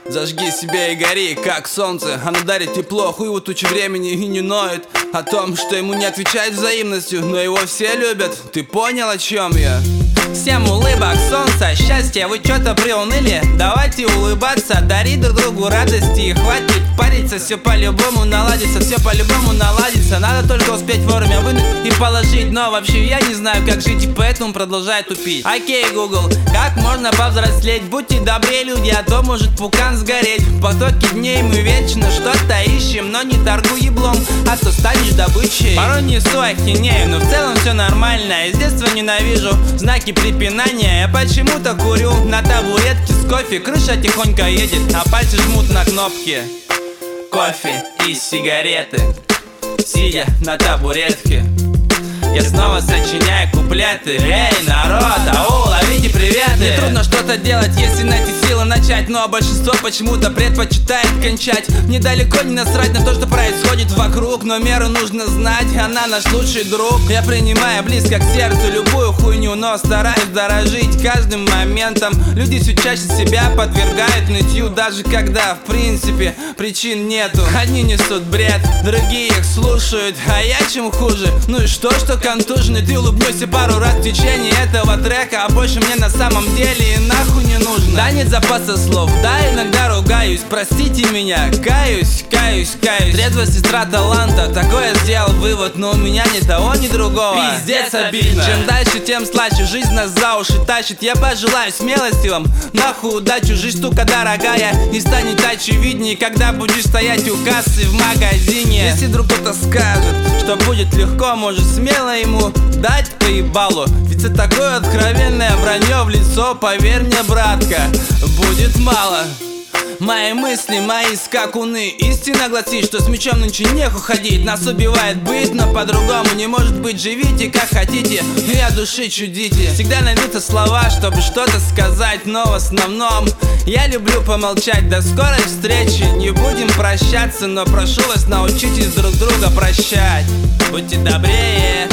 Зажги себя и гори, как солнце. Оно дарит тепло, хуй в тучи времени и не ноет о том, что ему не отвечает взаимностью, но его все любят. Ты понял, о чем я? Всем улыбок, солнца, счастья, вы чё-то приуныли? Давайте улыбаться, дарить друг другу радости. И хватит париться, все по-любому наладится, все по-любому наладится. Надо только успеть вовремя вынуть и положить. Но вообще я не знаю, как жить, и поэтому продолжаю тупить. Окей, Google, как можно повзрослеть? Будьте добрее, люди, а то может пукан сгореть. В потоке дней мы вечно что-то ищем, но не торгуй еблом, а то станешь добычей. Порой несу ахинею, но в целом все нормально. Из детства ненавижу знаки препинания. Я почему-то курю на табуретке с кофе. Крыша тихонько едет, а пальцы жмут на кнопки. Кофе и сигареты, сидя на табуретке, я снова сочиняю куплеты. Эй, народ, ау, ловите приветы. Не трудно что-то делать, если найти силы начать. Но большинство почему-то предпочитает кончать. Мне далеко не насрать на то, что происходит вокруг, но меру нужно знать, она наш лучший друг. Я принимаю близко к сердцу любую хуйню, но стараюсь дорожить каждым моментом. Люди все чаще себя подвергают нытью, даже когда в принципе причин нету. Одни несут бред, другие их слушают, а я чем хуже? Ну и что контуженный? Ты улыбнешься пару раз в течение этого трека, а больше мне на самом деле и нахуй не нужно. Да нет запаса слов, да иногда ругаюсь, простите меня, каюсь. Трезвость сестра таланта, такое я сделал вывод, но у меня ни того, ни другого. Пиздец обидно. Чем дальше, тем слаще, жизнь нас за уши тащит. Я пожелаю смелости вам, нахуй удачу, жизнь штука дорогая, и станет очевиднее, когда будешь стоять у кассы в магазине. Если вдруг кто-то скажет, что будет легко, может смело ему дать по ебалу, ведь это такое откровенное вранье в лицо. Поверь мне, братка, будет мало. Мои мысли, мои скакуны. Истина гласит, что с мечом нынче нехуй ходить. Нас убивает быт, но по-другому не может быть. Живите как хотите, и от души чудите. Всегда найдутся слова, чтобы что-то сказать, но в основном я люблю помолчать. До скорой встречи, не будем прощаться, но прошу вас, научитесь друг друга прощать. Будьте добрее,